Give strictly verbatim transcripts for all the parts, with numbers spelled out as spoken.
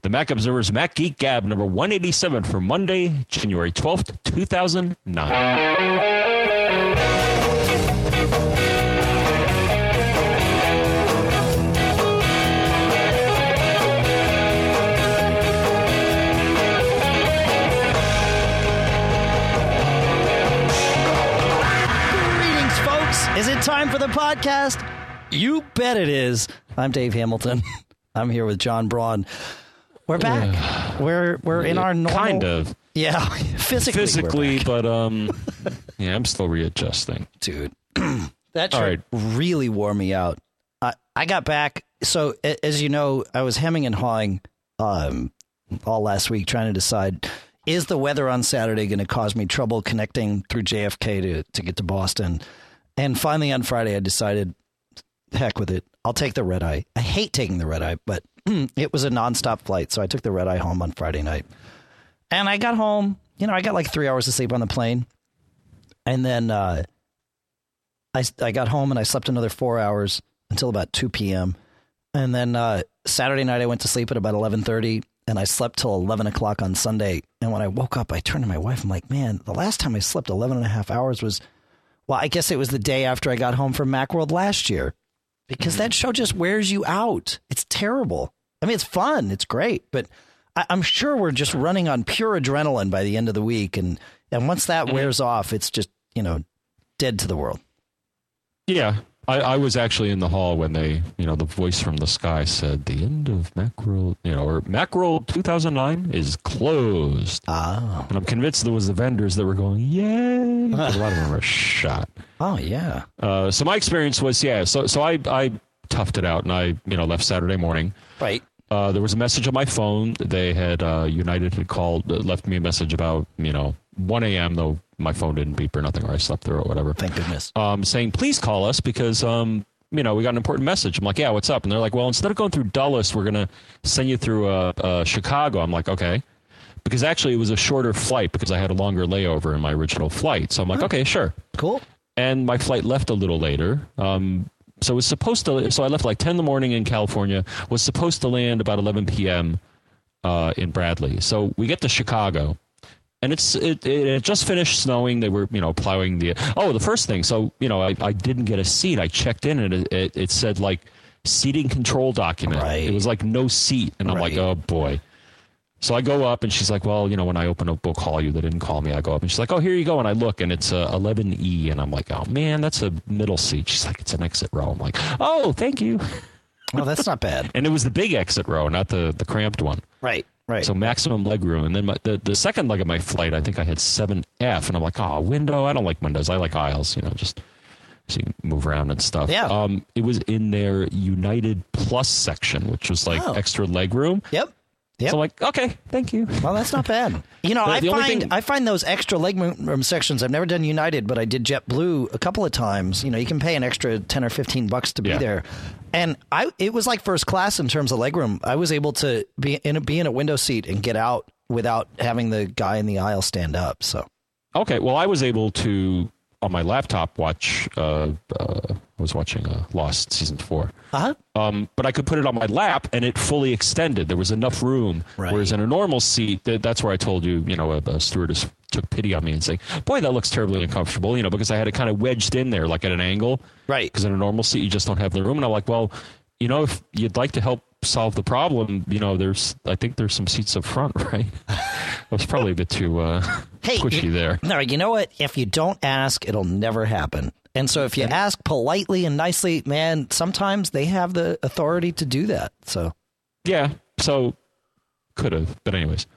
The Mac Observer's Mac Geek Gab number one eighty-seven for Monday, January twelfth, two thousand nine. Is it time for the podcast? You bet it is. I'm Dave Hamilton. I'm here with John Braun. We're back. Uh, we're we're in our normal... Kind of. Yeah, physically. Physically, but um, yeah, I'm still readjusting. Dude, that trip right. really wore me out. I, I got back. So, as you know, I was hemming and hawing um, all last week trying to decide, is the weather on Saturday going to cause me trouble connecting through J F K to, to get to Boston? And finally on Friday, I decided, heck with it. I'll take the red eye. I hate taking the red eye, but it was a nonstop flight. So I took the red eye home on Friday night. And I got home, you know, I got like three hours of sleep on the plane. And then uh, I, I got home and I slept another four hours until about two p.m. And then uh, Saturday night, I went to sleep at about eleven thirty and I slept till eleven o'clock on Sunday. And when I woke up, I turned to my wife. I'm like, man, the last time I slept eleven and a half hours was... Well, I guess it was the day after I got home from Macworld last year, because that show just wears you out. It's terrible. I mean, it's fun. It's great. But I, I'm sure we're just running on pure adrenaline by the end of the week. And, and once that wears off, it's just, you know, dead to the world. Yeah. I, I was actually in the hall when they, you know, the voice from the sky said the end of Macworld, you know, or Macworld two thousand nine is closed. Oh. And I'm convinced there was the vendors that were going, yay. A lot of them were shot. Oh, yeah. Uh, so my experience was, yeah, so so I, I toughed it out and I, you know, left Saturday morning. Right. Uh, there was a message on my phone. They had, uh, United had called, uh, left me a message about, you know, one a.m., though my phone didn't beep or nothing, or I slept through it or whatever. Thank goodness. Um, saying, please call us because, um, you know, we got an important message. I'm like, yeah, what's up? And they're like, well, instead of going through Dulles, we're going to send you through uh, uh, Chicago. I'm like, okay. Because actually it was a shorter flight because I had a longer layover in my original flight. So I'm like, okay, sure. Cool. And my flight left a little later. Um, so it was supposed to, so I left like ten in the morning in California, was supposed to land about eleven p.m. Uh, in Bradley. So we get to Chicago. And it's it, it it just finished snowing. They were, you know, plowing the... Oh, the first thing. So, you know, I, I didn't get a seat. I checked in and it, it, it said, like, seating control document. Right. It was like no seat. And I'm right. like, oh, boy. So I go up and she's like, well, you know, when I open up, we'll call you. They didn't call me. I go up and she's like, oh, here you go. And I look and it's uh, eleven E. And I'm like, oh, man, that's a middle seat. She's like, it's an exit row. I'm like, oh, thank you. Well, that's not bad. And it was the big exit row, not the, the cramped one. Right. Right. So maximum leg room. And then my, the, the second leg of my flight, I think I had seven F. And I'm like, oh, window. I don't like windows. I like aisles, you know, just so you can move around and stuff. Yeah. Um, it was in their United Plus section, which was like oh. extra leg room. Yep. Yep. So I'm like, okay, thank you. Well, that's not bad. You know, I find thing... I find those extra leg room sections. I've never done United, but I did JetBlue a couple of times. You know, you can pay an extra ten or fifteen bucks to be yeah. there, and I it was like first class in terms of leg room. I was able to be in a, be in a window seat and get out without having the guy in the aisle stand up. So, okay, well, I was able to on my laptop watch. Uh, uh, I was watching uh, Lost season four. Uh-huh. Um, but I could put it on my lap and it fully extended. There was enough room. Right. Whereas in a normal seat, that, that's where I told you, you know, a, a stewardess took pity on me and saying, boy, that looks terribly uncomfortable, you know, because I had it kind of wedged in there, like at an angle. Right. Because in a normal seat, you just don't have the room. And I'm like, well, you know, if you'd like to help solve the problem, you know, there's, I think there's some seats up front, right? I was probably a bit too uh, hey, pushy you, there. No, you know what? If you don't ask, it'll never happen. And so if you ask politely and nicely, man, sometimes they have the authority to do that. So, yeah, so could have. But anyways,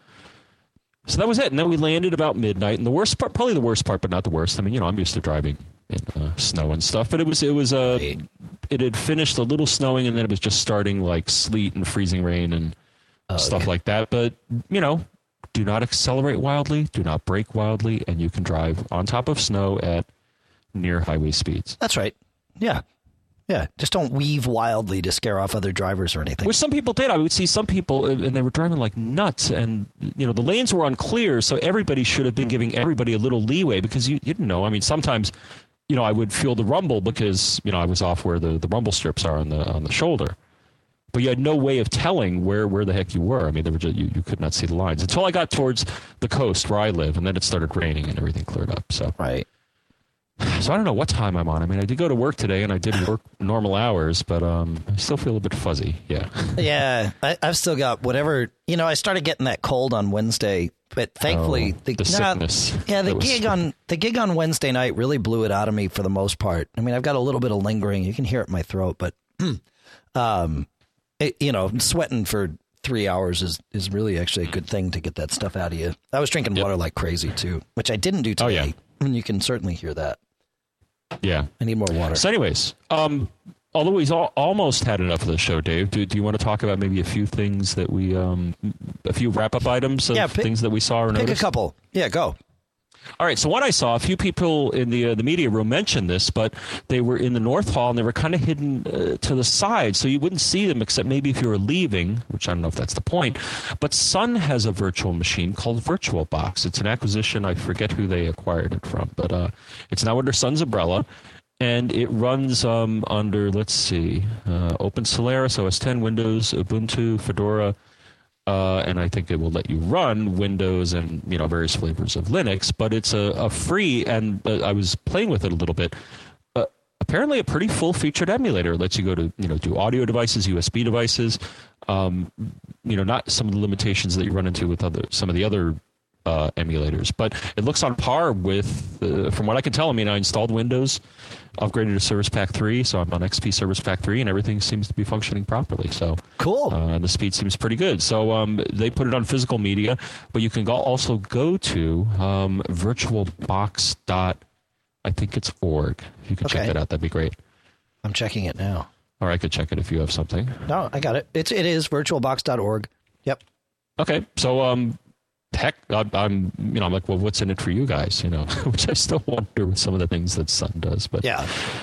so that was it. And then we landed about midnight. And the worst part, probably the worst part, but not the worst. I mean, you know, I'm used to driving in uh, snow and stuff. But it was, it was, uh, right. it had finished a little snowing and then it was just starting like sleet and freezing rain and oh, stuff yeah. like that. But, you know, do not accelerate wildly, do not brake wildly, and you can drive on top of snow at near highway speeds. That's right. Yeah. Yeah. Just don't weave wildly to scare off other drivers or anything. Which some people did. I would see some people, and they were driving like nuts, and, you know, the lanes were unclear, so everybody should have been giving everybody a little leeway because you, you didn't know. I mean, sometimes, you know, I would feel the rumble because, you know, I was off where the, the rumble strips are on the on the shoulder. but you had no way of telling where, where the heck you were. I mean, there were just, you, you could not see the lines until I got towards the coast where I live, and then it started raining and everything cleared up. So right. So I don't know what time I'm on. I mean, I did go to work today, and I did work normal hours, but um, I still feel a bit fuzzy. Yeah. Yeah, I, I've still got whatever. You know, I started getting that cold on Wednesday, but thankfully, oh, the, the sickness. Nah, yeah, the was... gig on the gig on Wednesday night really blew it out of me for the most part. I mean, I've got a little bit of lingering. You can hear it in my throat, but um, it, you know, sweating for three hours is is really actually a good thing to get that stuff out of you. I was drinking yep. water like crazy too, which I didn't do today. Oh, yeah. And you can certainly hear that. Yeah. I need more water. So anyways, um, although we've all, almost had enough of the show, Dave, do, do you want to talk about maybe a few things that we, um, a few wrap-up items of yeah, pick, things that we saw or pick noticed? a couple. Yeah, go. All right, so what I saw, a few people in the uh, the media room mentioned this, but they were in the North Hall and they were kind of hidden uh, to the side, so you wouldn't see them except maybe if you were leaving, which I don't know if that's the point. But Sun has a virtual machine called VirtualBox. It's an acquisition. I forget who they acquired it from, but uh, it's now under Sun's umbrella. And it runs um, under, let's see, uh, Open Solaris, O S ten, Windows, Ubuntu, Fedora, uh, and I think it will let you run Windows and you know various flavors of Linux. But it's a, a free, and uh, I was playing with it a little bit. Uh, apparently, a pretty full-featured emulator. It lets you go to you know do audio devices, U S B devices. Um, you know, not some of the limitations that you run into with other some of the other. Uh, emulators, but it looks on par with, uh, from what I can tell. I mean, I installed Windows, upgraded to Service Pack three, so I'm on X P Service Pack three, and everything seems to be functioning properly. So cool. Uh, the speed seems pretty good. So um, they put it on physical media, but you can go, also go to um, virtualbox dot I think it's org. If you can okay. check that out, that'd be great. I'm checking it now. Or I could check it if you have something. No, I got it. It's it is virtualbox dot org. Yep. Okay, so um. Heck, I, I'm, you know, I'm like, well, what's in it for you guys? You know, which I still wonder with some of the things that Sun does. But yeah,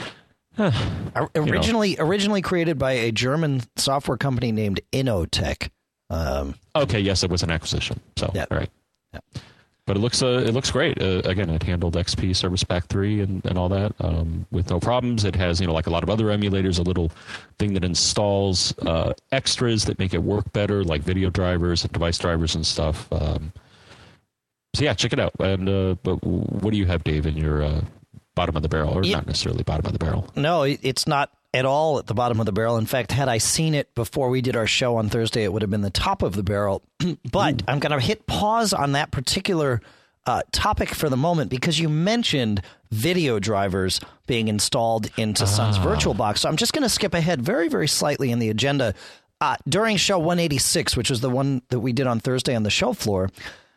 uh, originally you know. originally created by a German software company named Innotech. Um, okay, yes, it was an acquisition. So, yeah. all right. Yeah. But it looks, uh, it looks great. Uh, again, it handled X P Service Pack three and, and all that um, with no problems. It has, you know, like a lot of other emulators, a little thing that installs uh, extras that make it work better, like video drivers and device drivers and stuff. Um, so yeah, check it out. And uh, but what do you have, Dave, in your uh, bottom of the barrel, or yeah. not necessarily bottom of the barrel? No, it's not at all at the bottom of the barrel. In fact, had I seen it before we did our show on Thursday, it would have been the top of the barrel. But Ooh. I'm going to hit pause on that particular uh, topic for the moment because you mentioned video drivers being installed into ah. Sun's VirtualBox. So I'm just going to skip ahead very, very slightly in the agenda. Uh, during show one eighty-six, which was the one that we did on Thursday on the show floor,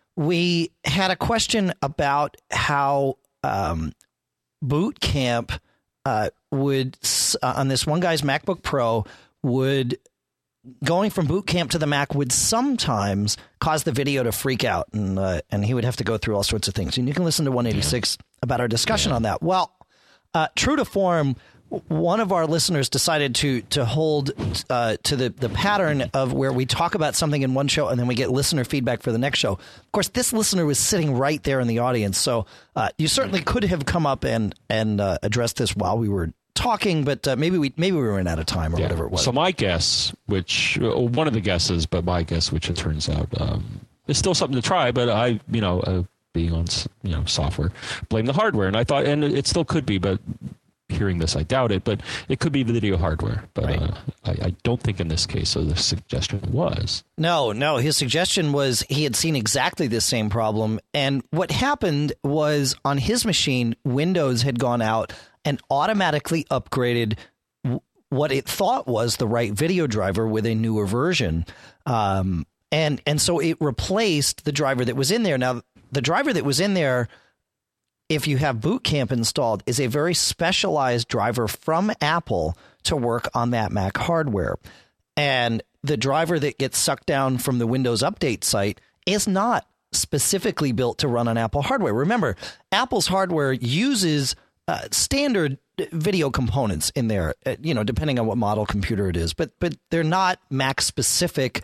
we had a question about how um, Boot Camp uh, would, uh, on this one guy's MacBook Pro, would going from Boot Camp to the Mac would sometimes cause the video to freak out, and uh, and he would have to go through all sorts of things. And you can listen to one eighty-six about our discussion yeah. on that. Well, uh, true to form, one of our listeners decided to to hold uh, to the, the pattern of where we talk about something in one show and then we get listener feedback for the next show. Of course, this listener was sitting right there in the audience, so uh, you certainly could have come up and and uh, addressed this while we were talking, but uh, maybe we maybe we ran out of time or yeah. whatever it was. So my guess, which uh, one of the guesses, but my guess, which it turns out um, is still something to try, but I, you know, uh, being on you know software, blame the hardware, and I thought, and it still could be, but. Hearing this, I doubt it, but it could be the video hardware. But right. uh, I, I don't think in this case, so the suggestion was. No, no, his suggestion was he had seen exactly the same problem. And what happened was on his machine, Windows had gone out and automatically upgraded w- what it thought was the right video driver with a newer version. Um, and, and so it replaced the driver that was in there. Now, the driver that was in there, if you have Boot Camp installed, is a very specialized driver from Apple to work on that Mac hardware. And the driver that gets sucked down from the Windows Update site is not specifically built to run on Apple hardware. Remember, Apple's hardware uses uh, standard video components in there, uh, you know, depending on what model computer it is, but but they're not Mac specific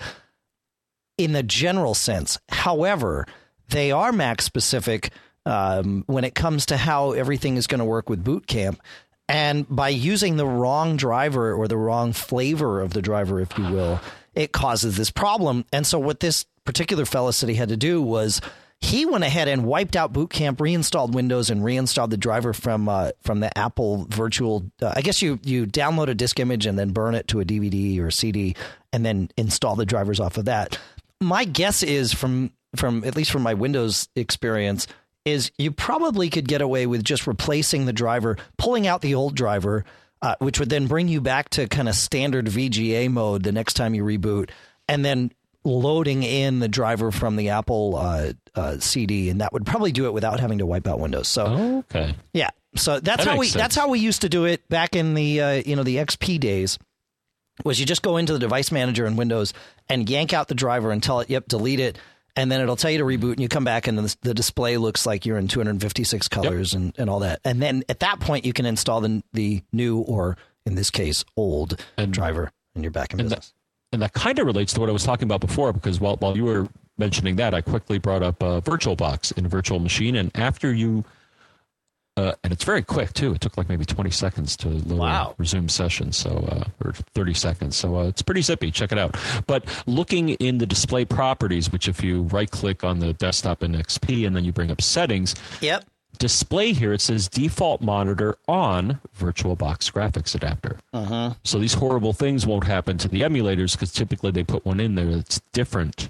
in the general sense. However, they are Mac specific Um, when it comes to how everything is going to work with Boot Camp. And by using the wrong driver or the wrong flavor of the driver, if you will, it causes this problem. And so what this particular fellow said he had to do was he went ahead and wiped out Boot Camp, reinstalled Windows, and reinstalled the driver from uh, from the Apple virtual. Uh, I guess you you download a disk image and then burn it to a D V D or C D and then install the drivers off of that. My guess is from from at least from my Windows experience is you probably could get away with just replacing the driver, pulling out the old driver, uh, which would then bring you back to kind of standard V G A mode the next time you reboot, and then loading in the driver from the Apple uh, uh, C D, and that would probably do it without having to wipe out Windows. So, oh, okay, yeah, so that's that how we sense. that's how we used to do it back in the uh, you know the X P days. Was you just go into the device manager in Windows and yank out the driver and tell it, yep, delete it, and then it'll tell you to reboot, and you come back and the, the display looks like you're in two hundred fifty-six colors yep. and, and all that. And then at that point, you can install the the new, or in this case, old and, driver, and you're back in business. That, and that kind of relates to what I was talking about before, because while while you were mentioning that, I quickly brought up a VirtualBox in a virtual machine, and after you, uh, and it's very quick too. It took like maybe twenty seconds to load wow. resume session, so uh, or thirty seconds. So uh, it's pretty zippy. Check it out. But looking in the display properties, which if you right click on the desktop in X P and then you bring up settings, yep. display here, it says default monitor on VirtualBox graphics adapter. Uh-huh. So these horrible things won't happen to the emulators because typically they put one in there that's different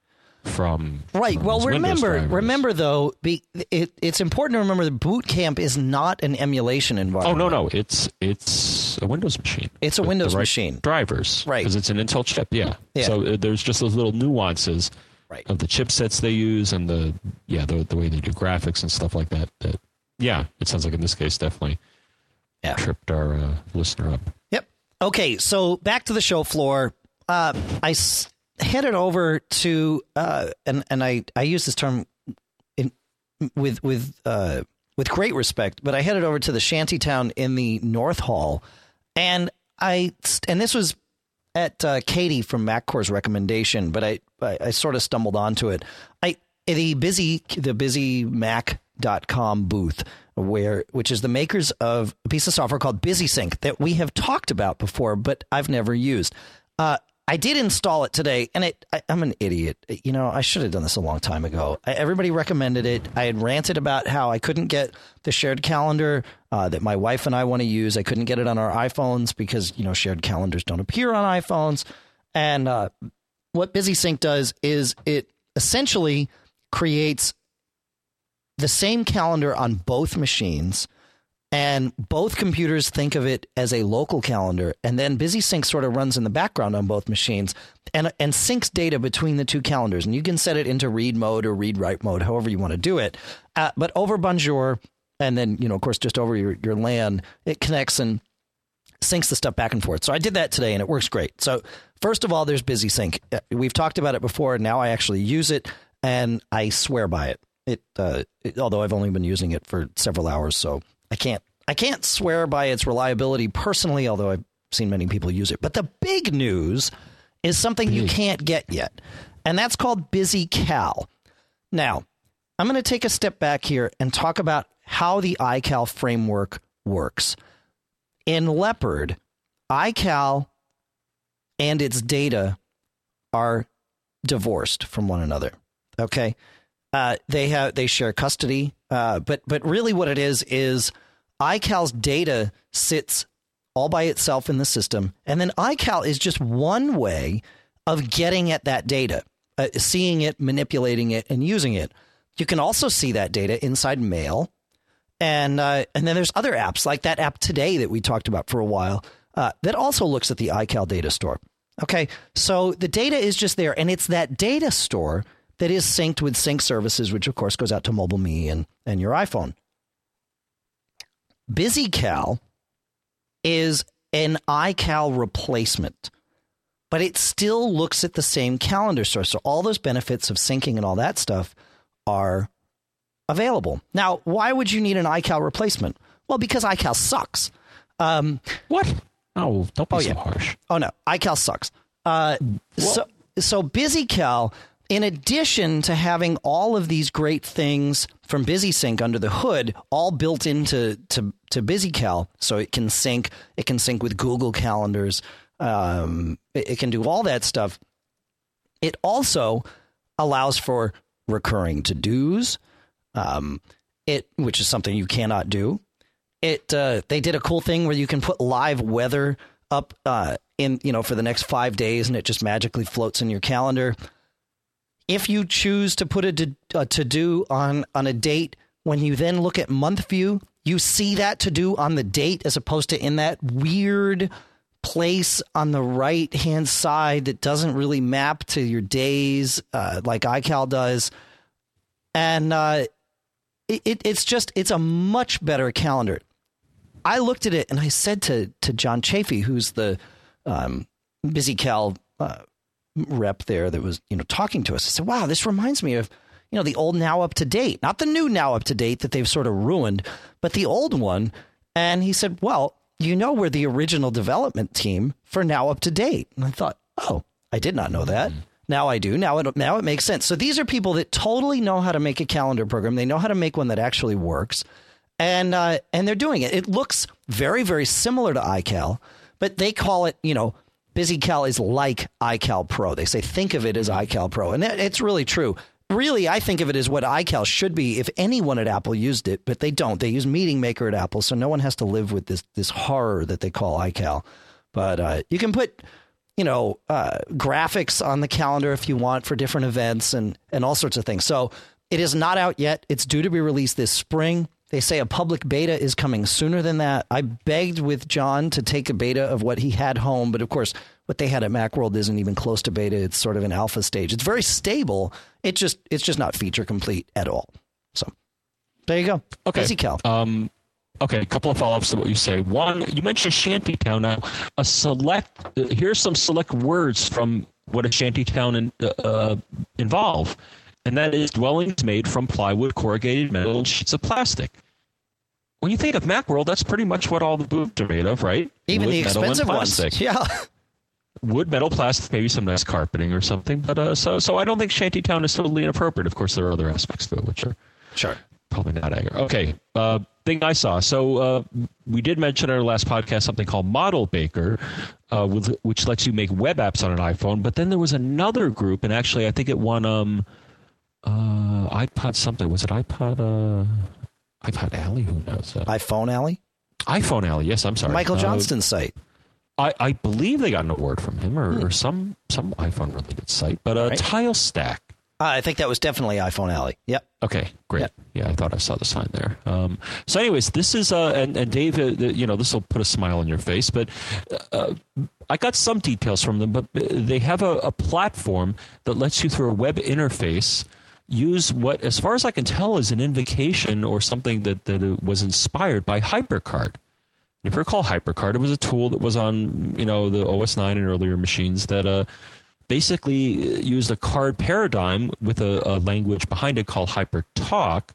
from right. from well, remember, drivers. remember though, be, it, it's important to remember that Boot Camp is not an emulation environment. Oh no, no, it's it's a Windows machine. It's a with Windows the right machine. Drivers, right? Because it's an Intel chip. Yeah. yeah. So uh, there's just those little nuances. Right. Of the chipsets they use and the yeah the the way they do graphics and stuff like that. That yeah, it sounds like in this case definitely yeah. tripped our uh, listener up. Yep. Okay, so back to the show floor. Uh, I s- headed over to uh, and and I, I use this term in with with uh, with great respect, but I headed over to the shantytown in the North Hall, and I and this was at uh, Katie from MacCore's recommendation, but I, I I sort of stumbled onto it. I the busy the busy mac dot com booth, where which is the makers of a piece of software called BusySync that we have talked about before, but I've never used. Uh, I did install it today, and it I, I'm an idiot. You know, I should have done this a long time ago. I, everybody recommended it. I had ranted about how I couldn't get the shared calendar uh, that my wife and I want to use. I couldn't get it on our iPhones because, you know, shared calendars don't appear on iPhones. And uh, what BusySync does is it essentially creates the same calendar on both machines, and both computers think of it as a local calendar, and then BusySync sort of runs in the background on both machines and and syncs data between the two calendars. And you can set it into read mode or read write mode, however you want to do it. Uh, but over Bonjour, and then, you know, of course, just over your, your LAN, it connects and syncs the stuff back and forth. So I did that today, and it works great. So first of all, there's BusySync. We've talked about it before. Now I actually use it, and I swear by it. It, uh, it although I've only been using it for several hours, so I can't I can't swear by its reliability personally, although I've seen many people use it. But the big news is something you can't get yet, and that's called BusyCal. Now, I'm going to take a step back here and talk about how the iCal framework works. In Leopard, iCal and its data are divorced from one another. Okay, uh, they have they share custody, uh, but but really what it is is iCal's data sits all by itself in the system, and then iCal is just one way of getting at that data, uh, seeing it, manipulating it, and using it. You can also see that data inside Mail, and uh, and then there's other apps like that app Today that we talked about for a while uh, that also looks at the iCal data store. Okay, so the data is just there, and it's that data store that is synced with sync services, which of course goes out to MobileMe and, and your iPhone. BusyCal is an iCal replacement, but it still looks at the same calendar source. So all those benefits of syncing and all that stuff are available. Now, why would you need an iCal replacement? Well, because iCal sucks. Um, what? Oh, don't be oh, so yeah. harsh. Oh, no. iCal sucks. Uh, so, so BusyCal in addition to having all of these great things from BusySync under the hood, all built into to, to BusyCal, so it can sync, it can sync with Google calendars, um, it, it can do all that stuff. It also allows for recurring to-dos, um, it which is something you cannot do. It uh, they did a cool thing where you can put live weather up uh, in you know for the next five days, and it just magically floats in your calendar. If you choose to put a to, a to-do on on a date, when you then look at month view, you see that to-do on the date as opposed to in that weird place on the right hand side that doesn't really map to your days uh, like iCal does. And uh, it, it, it's just it's a much better calendar. I looked at it and I said to to John Chafee, who's the um, BusyCal uh, rep there that was, you know, talking to us. I said, wow, this reminds me of, you know, the old Now Up to Date, not the new Now Up to Date that they've sort of ruined, but the old one. And he said, well, you know, we're the original development team for Now Up to Date. And I thought, oh, I did not know that. Now I do. Now it, now it makes sense. So these are people that totally know how to make a calendar program. They know how to make one that actually works. And uh, and they're doing it. It looks very, very similar to iCal, but they call it, you know, BusyCal is like iCal Pro. They say, think of it as iCal Pro. And that, it's really true. Really, I think of it as what iCal should be if anyone at Apple used it, but they don't. They use Meeting Maker at Apple, so no one has to live with this this horror that they call iCal. But uh, you can put, you know, uh, graphics on the calendar if you want for different events and, and all sorts of things. So it is not out yet. It's due to be released this spring. They say a public beta is coming sooner than that. I begged with John to take a beta of what he had home, but of course, what they had at Macworld isn't even close to beta. It's sort of an alpha stage. It's very stable. It just it's just not feature complete at all. So there you go. Okay. BusyCal. Um, okay. A couple of follow-ups to what you say. One, you mentioned shantytown. Now, a select. Uh, here's some select words from what a shantytown in, uh, involve, and that is dwellings made from plywood, corrugated metal, and sheets of plastic. When you think of Macworld, that's pretty much what all the booths are made of, right? Even Wood, the expensive ones. Yeah. Wood, metal, plastic, maybe some nice carpeting or something. But uh, so so I don't think shantytown is totally inappropriate. Of course, there are other aspects to it, which are sure probably not accurate. Okay, uh, thing I saw. So uh, we did mention in our last podcast something called Model Baker, uh, with, which lets you make web apps on an iPhone. But then there was another group, and actually I think it won um, uh, iPod something. Was it iPod? Uh, iPod Alley? Who knows? Uh, iPhone Alley? iPhone Alley, yes, I'm sorry. Michael uh, Johnston's site. I, I believe they got an award from him or, hmm. or some some iPhone-related site. But uh, right. Tile Stack. Uh, I think that was definitely iPhone Alley. Yep. Okay, great. Yep. Yeah, I thought I saw the sign there. Um, so anyways, this is, uh, and, and Dave, uh, you know, this will put a smile on your face, but uh, I got some details from them, but they have a, a platform that lets you, through a web interface, use what, as far as I can tell, is an invocation or something that, that was inspired by HyperCard. If you recall HyperCard, it was a tool that was on, you know, the O S nine and earlier machines that uh, basically used a card paradigm with a, a language behind it called HyperTalk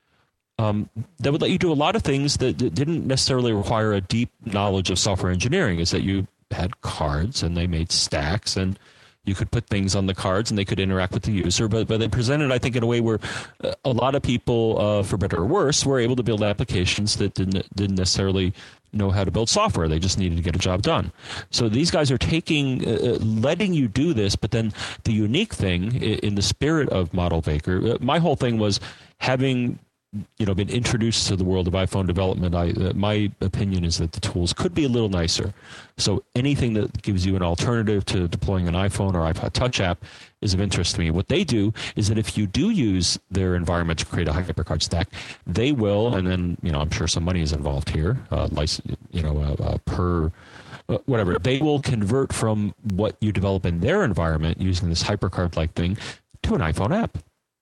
um, that would let you do a lot of things that, that didn't necessarily require a deep knowledge of software engineering. Is that you had cards and they made stacks and you could put things on the cards and they could interact with the user, but, but they presented, I think, in a way where a lot of people, uh, for better or worse, were able to build applications that didn't, didn't necessarily know how to build software. They just needed to get a job done. So these guys are taking, uh, letting you do this, but then the unique thing in the spirit of Model Baker, my whole thing was having, you know, been introduced to the world of iPhone development. I, uh, my opinion is that the tools could be a little nicer. So anything that gives you an alternative to deploying an iPhone or iPod Touch app is of interest to me. What they do is that if you do use their environment to create a HyperCard stack, they will, and then, you know, I'm sure some money is involved here, uh, license, you know, uh, uh, per uh, whatever. They will convert from what you develop in their environment using this HyperCard-like thing to an iPhone app.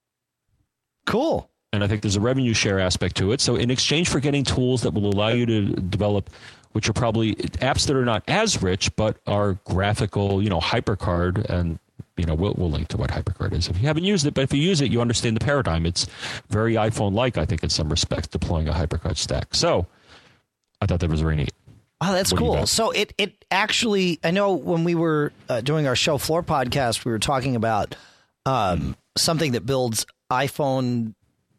Cool. And I think there's a revenue share aspect to it. So in exchange for getting tools that will allow you to develop, which are probably apps that are not as rich, but are graphical, you know, HyperCard, and, you know, we'll, we'll link to what HyperCard is if you haven't used it. But if you use it, you understand the paradigm. It's very iPhone-like, I think, in some respects, deploying a HyperCard stack. So I thought that was very neat. Oh, that's what cool. So it, it actually, I know when we were uh, doing our show floor podcast, we were talking about um, something that builds iPhone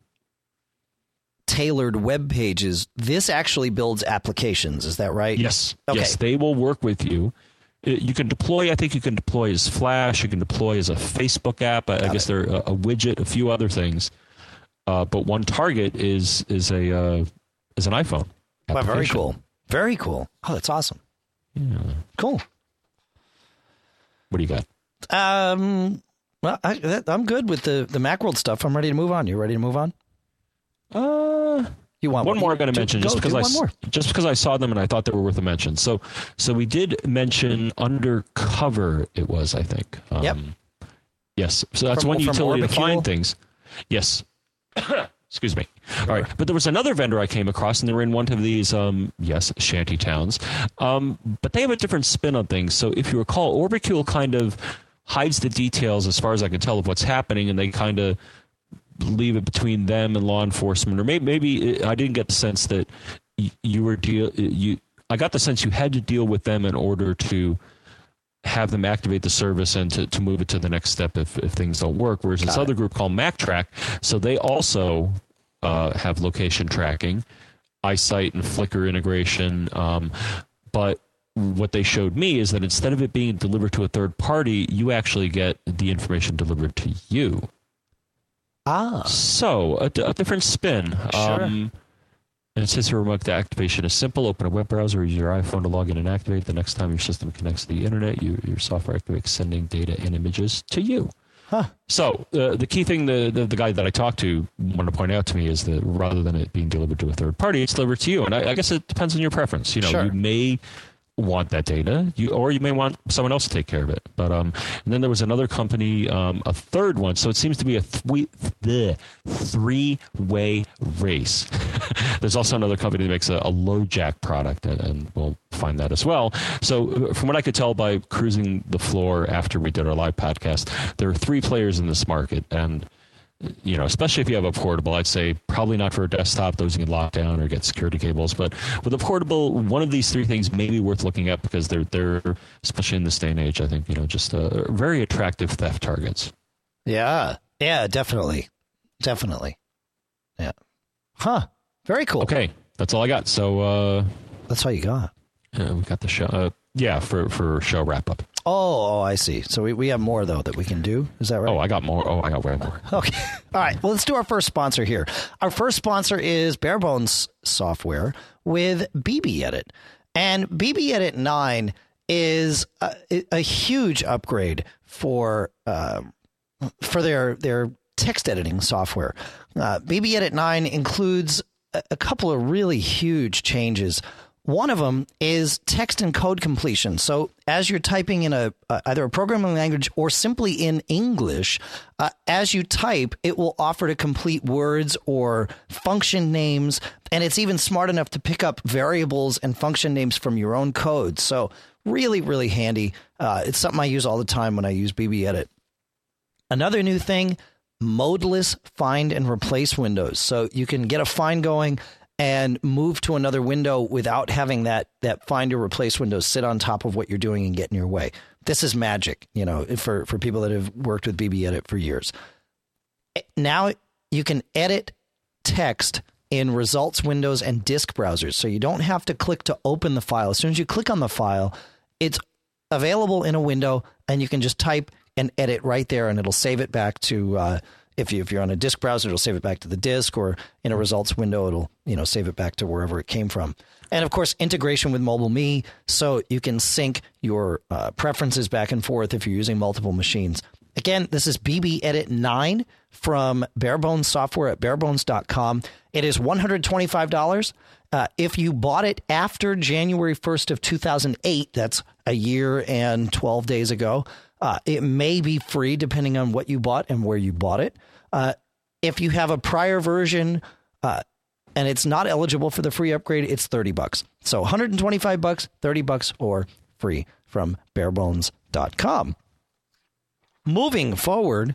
tailored web pages. This actually builds applications. Is that right? Yes. Okay. Yes, they will work with you. You can deploy, I think you can deploy as Flash. You can deploy as a Facebook app. I, I guess there are a, a widget, a few other things. Uh, but one target is is a uh, is an iPhone. Wow, very cool. Very cool. Oh, that's awesome. Yeah. Cool. What do you got? Um, well, I, that, I'm good with the, the Macworld stuff. I'm ready to move on. You ready to move on? Uh, you want one one? more I'm going to mention go, just because I one more. just because I saw them and I thought they were worth a mention. So so we did mention Undercover. It was, I think. Um, yep. Yes. So that's from, one from utility Orbicule? to find things. Yes. Excuse me. All right. But there was another vendor I came across, and they were in one of these, um, yes, shanty towns. Um, but they have a different spin on things. So if you recall, Orbicule kind of hides the details, as far as I can tell, of what's happening, and they kind of leave it between them and law enforcement. Or maybe, maybe I didn't get the sense that you were deal. You, I got the sense you had to deal with them in order to have them activate the service and to, to move it to the next step if, if things don't work. Whereas this other group called MacTrack, so they also uh, have location tracking, iSight and Flickr integration. Um, but what they showed me is that instead of it being delivered to a third party, you actually get the information delivered to you. Ah. So a, a different spin. Sure. Um, And it says here remote activation is simple. Open a web browser, use your iPhone to log in and activate. The next time your system connects to the internet, you, your software activates sending data and images to you. Huh. So uh, the key thing the, the the guy that I talked to wanted to point out to me is that rather than it being delivered to a third party, it's delivered to you. And I, I guess it depends on your preference. You know, Sure. you may want that data, you or you may want someone else to take care of it. But um, and then there was another company, um, a third one. So it seems to be a three the three-way race. There's also another company that makes a, a LoJack product, and, and we'll find that as well. So from what I could tell by cruising the floor after we did our live podcast, there are three players in this market, and you know, especially if you have a portable, I'd say probably not for a desktop. Those you can lock down or get security cables. But with a portable, one of these three things may be worth looking at because they're they're especially in this day and age, I think, you know, just uh, very attractive theft targets. Yeah. Yeah, definitely. Definitely. Yeah. Huh. Very cool. Okay, that's all I got. So uh, that's all you got. Uh, we got the show. Uh, yeah, for for show wrap up. Oh, oh, I see. So we, we have more, though, that we can do. Is that right? Oh, I got more. Oh, I got way more. Okay. All right. Well, let's do our first sponsor here. Our first sponsor is Barebones Software with B B Edit. And B B Edit nine is a, a huge upgrade for uh, for their, their text editing software. Uh, B B Edit nine includes a, a couple of really huge changes. One of them is text and code completion. So as you're typing in a uh, either a programming language or simply in English, uh, as you type, it will offer to complete words or function names. And it's even smart enough to pick up variables and function names from your own code. So really, really handy. Uh, it's something I use all the time when I use B B Edit. Another new thing, modeless find and replace windows. So you can get a find going and move to another window without having that that find or replace window sit on top of what you're doing and get in your way. This is magic, you know, for, for people that have worked with B B Edit for years. Now you can edit text in results windows and disk browsers. So you don't have to click to open the file. As soon as you click on the file, it's available in a window and you can just type and edit right there and it'll save it back to uh, If, you, if you're on a disk browser, it'll save it back to the disk, or in a results window, it'll you know save it back to wherever it came from. And of course, integration with MobileMe, so you can sync your uh, preferences back and forth if you're using multiple machines. Again, this is B B Edit nine from Barebones Software at barebones dot com. It is one hundred twenty-five dollars. Uh, if you bought it after January first of two thousand eight, that's a year and twelve days ago, uh, it may be free depending on what you bought and where you bought it. Uh, if you have a prior version uh, and it's not eligible for the free upgrade, it's thirty bucks. So one hundred twenty-five bucks, thirty bucks, or free from barebones dot com. Moving forward,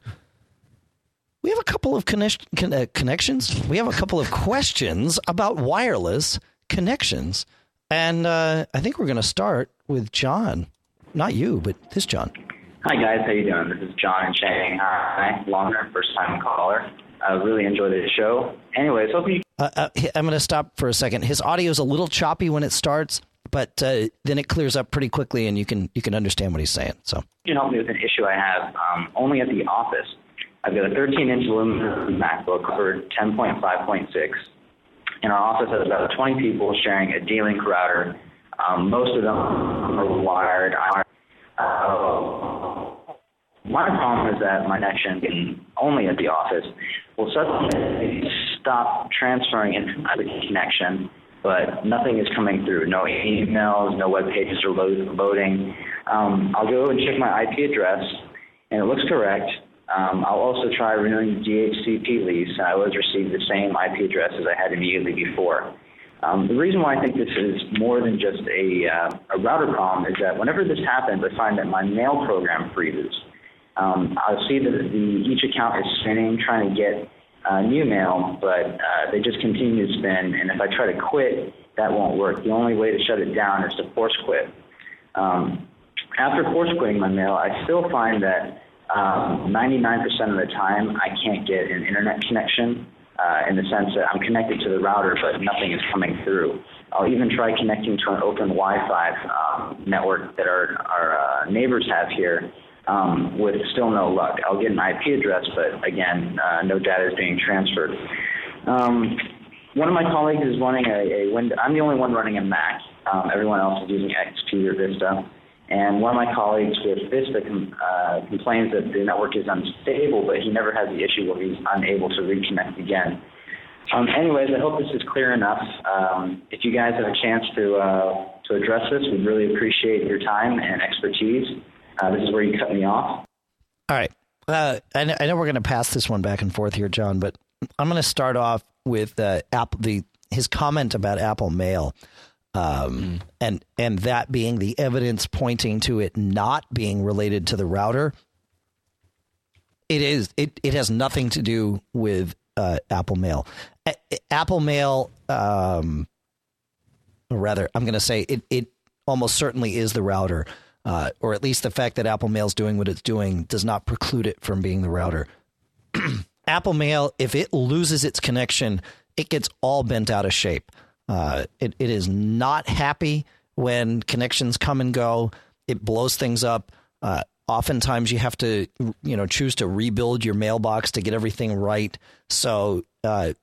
we have a couple of connect- con- uh, connections. We have a couple of questions about wireless connections. And uh, I think we're going to start with John. Not you, but this John. Hi guys, how you doing? This is John in Shanghai, longer first time caller. I really enjoyed the show. Anyways, hope you. Uh, uh, I'm going to stop for a second. His audio is a little choppy when it starts, but uh, then it clears up pretty quickly, and you can you can understand what he's saying. So you can help me with an issue I have um, only at the office. I've got a thirteen inch aluminum MacBook for ten point five point six. In our office, has about twenty people sharing a D-Link router. Um, most of them are wired. Uh, my problem is that my connection, only at the office, will suddenly stop transferring into the connection, but nothing is coming through. No emails, no web pages are load, loading. Um, I'll go and check my I P address, and it looks correct. Um, I'll also try renewing the D H C P lease, and I always receive the same I P address as I had immediately before. Um, the reason why I think this is more than just a, uh, a router problem is that whenever this happens, I find that my mail program freezes. Um, I'll see that the, each account is spinning, trying to get uh, new mail, but uh, they just continue to spin, and if I try to quit, that won't work. The only way to shut it down is to force quit. Um, after force quitting my mail, I still find that Um, ninety-nine percent of the time, I can't get an internet connection uh, in the sense that I'm connected to the router, but nothing is coming through. I'll even try connecting to an open Wi-Fi um, network that our, our uh, neighbors have here um, with still no luck. I'll get an I P address, but again, uh, no data is being transferred. Um, one of my colleagues is running a, a Windows. I'm the only one running a Mac. Um, everyone else is using X P or Vista. And one of my colleagues with Vista com, uh, complains that the network is unstable, but he never has the issue where he's unable to reconnect again. Um, anyways, I hope this is clear enough. Um, if you guys have a chance to uh, to address this, we'd really appreciate your time and expertise. Uh, this is where you cut me off. All right. Uh, I, know, I know we're going to pass this one back and forth here, John, but I'm going to start off with uh, Apple, the his comment about Apple Mail. Um, mm. and, and that being the evidence pointing to it not being related to the router. It is, it, it has nothing to do with, uh, Apple Mail. A- Apple Mail, um, or rather, I'm going to say it, it almost certainly is the router, uh, or at least the fact that Apple Mail is doing what it's doing does not preclude it from being the router. Apple Mail, if it loses its connection, it gets all bent out of shape. Uh, it, it is not happy when connections come and go. It blows things up. Uh, oftentimes you have to, you know, choose to rebuild your mailbox to get everything right. So uh,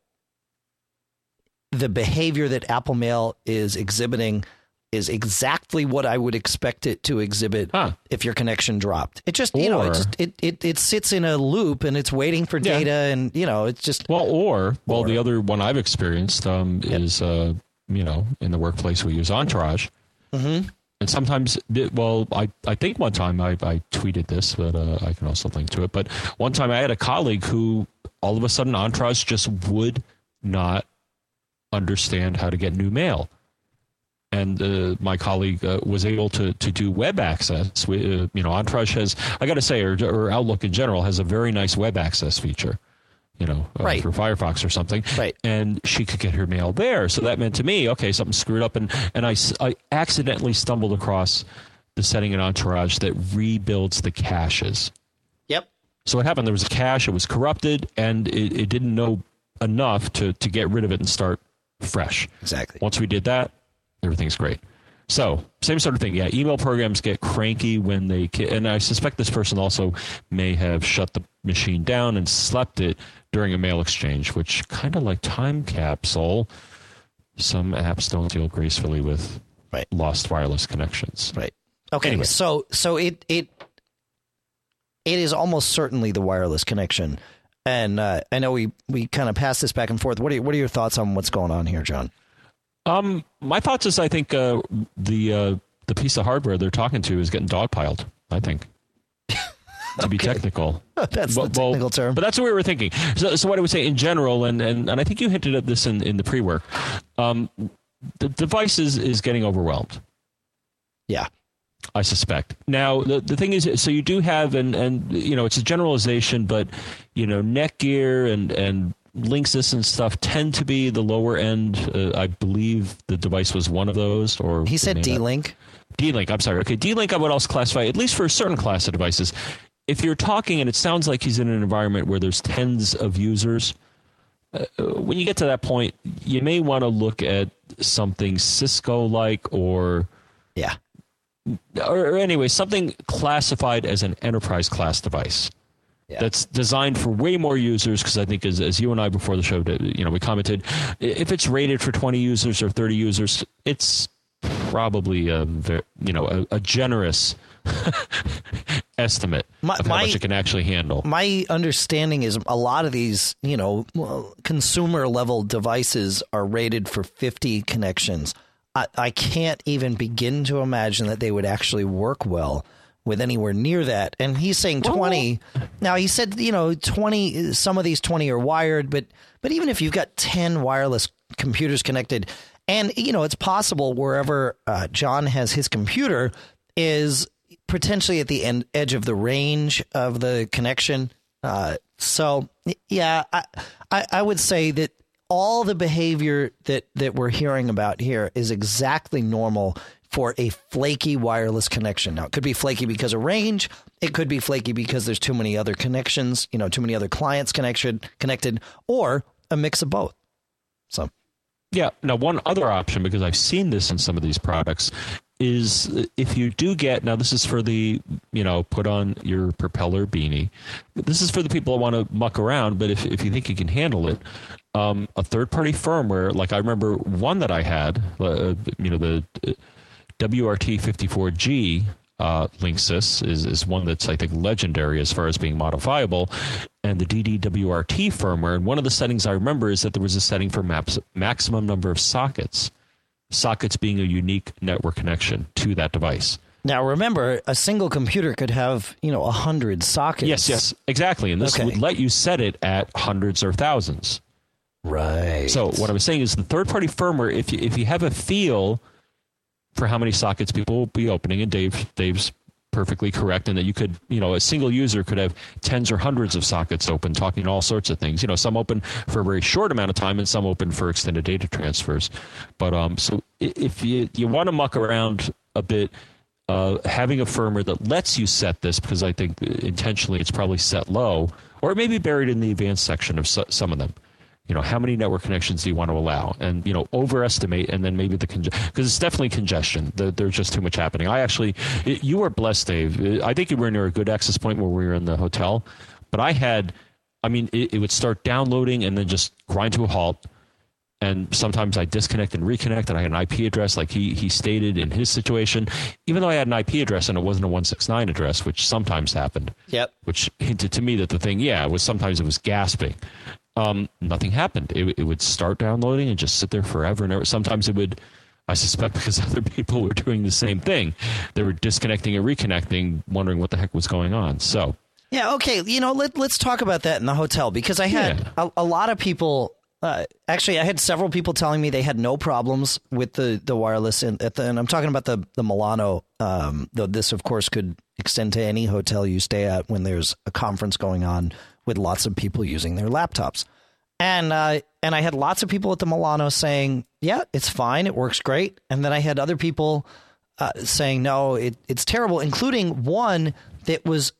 the behavior that Apple Mail is exhibiting is exactly what I would expect it to exhibit huh. if your connection dropped. It just, or, you know, it just it, it it sits in a loop and it's waiting for data, yeah. and you know, it's just well, or well, or, the other one I've experienced um, yep. is uh, you know, in the workplace we use Entourage, mm-hmm. and sometimes, it, well, I I think one time I I tweeted this, but uh, I can also link to it. But one time I had a colleague who all of a sudden Entourage just would not understand how to get new mail. And uh, my colleague uh, was able to to do web access. We, uh, you know, Entourage has, I got to say, or, or Outlook in general has a very nice web access feature, you know, uh, right. for Firefox or something. Right. And she could get her mail there. So that meant to me, okay, something screwed up. And, and I, I accidentally stumbled across the setting in Entourage that rebuilds the caches. Yep. So what happened? There was a cache. It was corrupted, and it, it didn't know enough to, to get rid of it and start fresh. Exactly. Once we did that, everything's great. So, same sort of thing. Yeah, email programs get cranky when they... And I suspect this person also may have shut the machine down and slept it during a mail exchange, which kind of like Time Capsule, some apps don't deal gracefully with right. lost wireless connections. Right. Okay, anyway. so so it it it is almost certainly the wireless connection. And uh, I know we, we kind of passed this back and forth. What are, what are your thoughts on what's going on here, John? Um, my thoughts is I think uh, the uh, the piece of hardware they're talking to is getting dogpiled, I think, to okay. be technical. That's but, the technical well, term. But that's what we were thinking. So, so what I would say in general, and, and, and I think you hinted at this in, in the pre-work, um, the device is, is getting overwhelmed. Yeah. I suspect. Now, the the thing is, so you do have, and, and you know, it's a generalization, but, you know, Netgear and, and Linksys and stuff tend to be the lower end. Uh, I believe the device was one of those. Or he said D-Link. D-Link, I'm sorry. Okay, D-Link I would also classify, at least for a certain class of devices. If you're talking and it sounds like he's in an environment where there's tens of users, uh, when you get to that point, you may want to look at something Cisco-like or... Yeah. Or, or anyway, something classified as an enterprise class device. Yeah. That's designed for way more users, because I think as, as you and I before the show, you know, we commented, if it's rated for twenty users or thirty users, it's probably a, you know, a, a generous estimate my, of how my, much it can actually handle. My understanding is a lot of these, you know, consumer level devices are rated for fifty connections. I, I can't even begin to imagine that they would actually work well with anywhere near that. And he's saying twenty. Now, he said, you know, twenty, some of these twenty are wired, but but even if you've got ten wireless computers connected, and, you know, it's possible wherever uh, John has his computer is potentially at the end, edge of the range of the connection. Uh, so, yeah, I, I, I would say that all the behavior that, that we're hearing about here is exactly normal for a flaky wireless connection. Now, it could be flaky because of range. It could be flaky because there's too many other connections, you know, too many other clients connection, connected, or a mix of both. So, yeah. Now, one other option, because I've seen this in some of these products, is if you do get, now this is for the, you know, put on your propeller beanie. This is for the people who want to muck around, but if, if you think you can handle it, um, a third-party firmware, like I remember one that I had, uh, you know, the... Uh, W R T fifty-four G uh, Linksys is, is one that's, I think, legendary as far as being modifiable. And the D D W R T firmware, and one of the settings I remember is that there was a setting for maps, maximum number of sockets, sockets being a unique network connection to that device. Now, remember, a single computer could have, you know, a hundred sockets. Yes, yes, exactly. And this okay. would let you set it at hundreds or thousands. Right. So what I was saying is the third-party firmware, if you, if you have a feel for how many sockets people will be opening, and Dave Dave's perfectly correct in that you could, you know, a single user could have tens or hundreds of sockets open, talking all sorts of things. You know, some open for a very short amount of time and some open for extended data transfers. But um, so if you, you want to muck around a bit, uh, having a firmware that lets you set this, because I think intentionally it's probably set low, or it may be buried in the advanced section of so, some of them. You know, how many network connections do you want to allow? And, you know, overestimate, and then maybe the congestion, because it's definitely congestion. The, there's just too much happening. I actually, it, you were blessed, Dave. I think you were near a good access point where we were in the hotel. But I had, I mean, it, it would start downloading and then just grind to a halt. And sometimes I disconnect and reconnect, and I had an I P address like he he stated in his situation, even though I had an I P address and it wasn't a one sixty-nine address, which sometimes happened. Yep. Which hinted to me that the thing, yeah, it was sometimes it was gasping. Um, nothing happened. It, it would start downloading and just sit there forever and ever. Sometimes it would, I suspect because other people were doing the same thing. They were disconnecting and reconnecting, wondering what the heck was going on. So, yeah, okay. You know, let, let's talk about that in the hotel, because I had yeah. a, a lot of people, uh, actually, I had several people telling me they had no problems with the, the wireless. In, at the, and I'm talking about the, the Milano. Um, though this, of course, could extend to any hotel you stay at when there's a conference going on with lots of people using their laptops. And uh, and I had lots of people at the Milano saying, yeah, it's fine, it works great. And then I had other people uh, saying, no, it, it's terrible, including one that was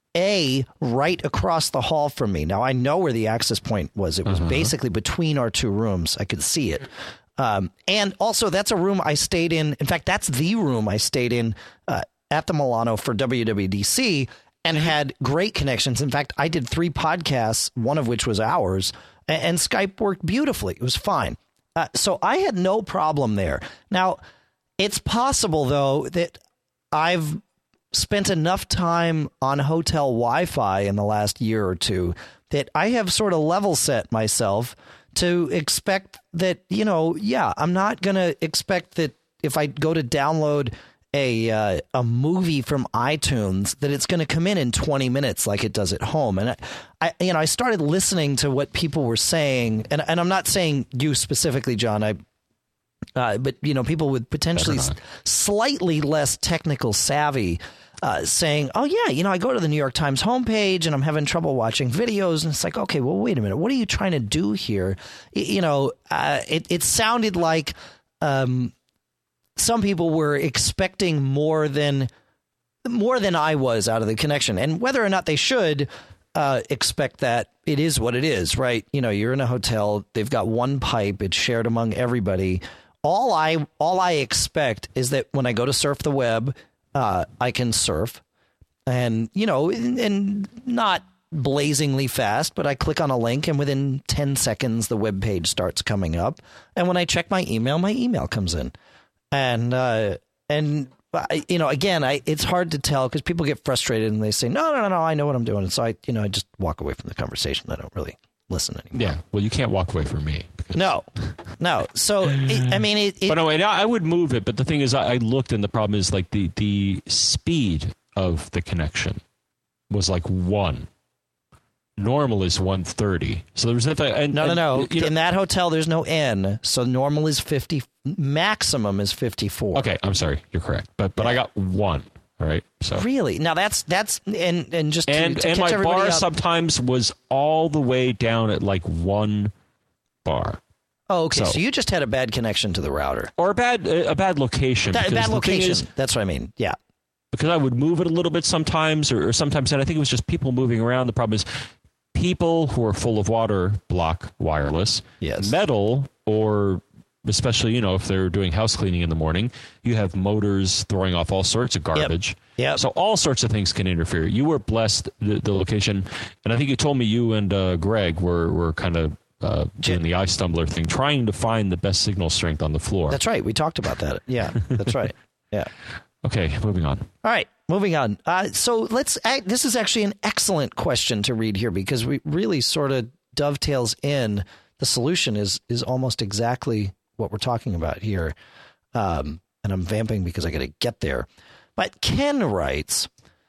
A, right across the hall from me. Now, I know where the access point was. It was uh-huh. basically between our two rooms. I could see it. Um, and also, that's a room I stayed in. In fact, that's the room I stayed in uh, at the Milano for W W D C, and had great connections. In fact, I did three podcasts, one of which was ours, and, and Skype worked beautifully. It was fine. Uh, so I had no problem there. Now, it's possible, though, that I've spent enough time on hotel Wi-Fi in the last year or two that I have sort of level set myself to expect that, you know, yeah, I'm not going to expect that if I go to download a uh, a movie from iTunes that it's going to come in in twenty minutes like it does at home. And I, I you know, I started listening to what people were saying, and and I'm not saying you specifically, John. I uh, but you know, people with potentially s- slightly less technical savvy uh, saying, "Oh yeah, you know, I go to the New York Times homepage and I'm having trouble watching videos." And it's like, okay, well, wait a minute, what are you trying to do here? Y- you know, uh, it it sounded like. Um, some people were expecting more than more than I was out of the connection. And whether or not they should uh, expect that, it is what it is, right? You know, you're in a hotel. They've got one pipe. It's shared among everybody. All I all I expect is that when I go to surf the web, uh, I can surf and, you know, and, and not blazingly fast, but I click on a link and within ten seconds, the web page starts coming up. And when I check my email, my email comes in. And, uh, and, you know, again, I, it's hard to tell because people get frustrated and they say, no, no, no, no, I know what I'm doing. And so I, you know, I just walk away from the conversation. I don't really listen anymore. Yeah. Well, you can't walk away from me. Because... No, no. So, it, I mean, it, it, but anyway, I would move it. But the thing is, I, I looked and the problem is like the, the speed of the connection was like one. Normal is one thirty. So there's nothing. And, no, no, no. And, you know, in that hotel, there's no N. So normal is fifty. Maximum is fifty-four. Okay, I'm sorry. You're correct. But but yeah. I got one. All right. So really, now that's that's and and just to, and to and catch my bar up, sometimes was all the way down at like one bar. Oh, okay. So, so you just had a bad connection to the router, or a bad a bad location. That, bad location. Is, that's what I mean. Yeah. Because I would move it a little bit sometimes, or, or sometimes, and I think it was just people moving around. The problem is people who are full of water block wireless. Yes. Metal, or especially, you know, if they're doing house cleaning in the morning, you have motors throwing off all sorts of garbage. Yep. Yep. So all sorts of things can interfere. You were blessed, the, the location, and I think you told me you and uh, Greg were, were kind of uh, doing the eye stumbler thing, trying to find the best signal strength on the floor. That's right. We talked about that. Yeah, that's right. Yeah. Okay, moving on. All right, moving on. Uh, so let's. Uh, this is actually an excellent question to read here because we really sort of dovetails in. The solution is is almost exactly what we're talking about here. Um, and I'm vamping because I got to get there. But Ken writes.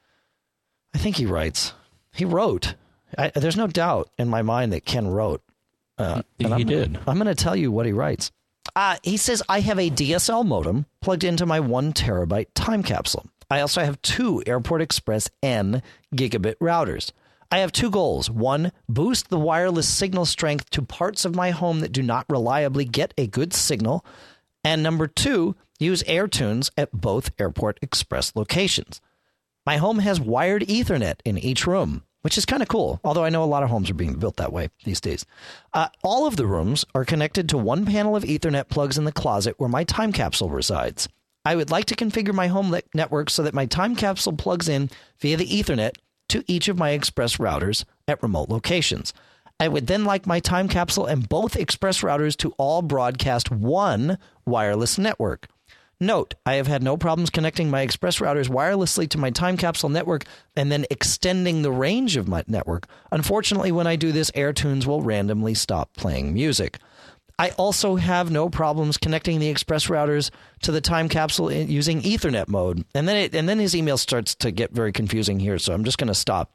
I think he writes. He wrote. I, there's no doubt in my mind that Ken wrote. Uh, he and I'm, did. I'm going to tell you what he writes. Uh, he says, I have a D S L modem plugged into my one terabyte time capsule. I also have two Airport Express N gigabit routers. I have two goals. One, boost the wireless signal strength to parts of my home that do not reliably get a good signal. And number two, use AirTunes at both Airport Express locations. My home has wired Ethernet in each room, which is kind of cool, although I know a lot of homes are being built that way these days. Uh, all of the rooms are connected to one panel of Ethernet plugs in the closet where my time capsule resides. I would like to configure my home le- network so that my time capsule plugs in via the Ethernet to each of my Express routers at remote locations. I would then like my time capsule and both Express routers to all broadcast one wireless network. Note, I have had no problems connecting my Express routers wirelessly to my time capsule network and then extending the range of my network. Unfortunately, when I do this, AirTunes will randomly stop playing music. I also have no problems connecting the Express routers to the time capsule using Ethernet mode. And then it, and then his email starts to get very confusing here, so I'm just going to stop.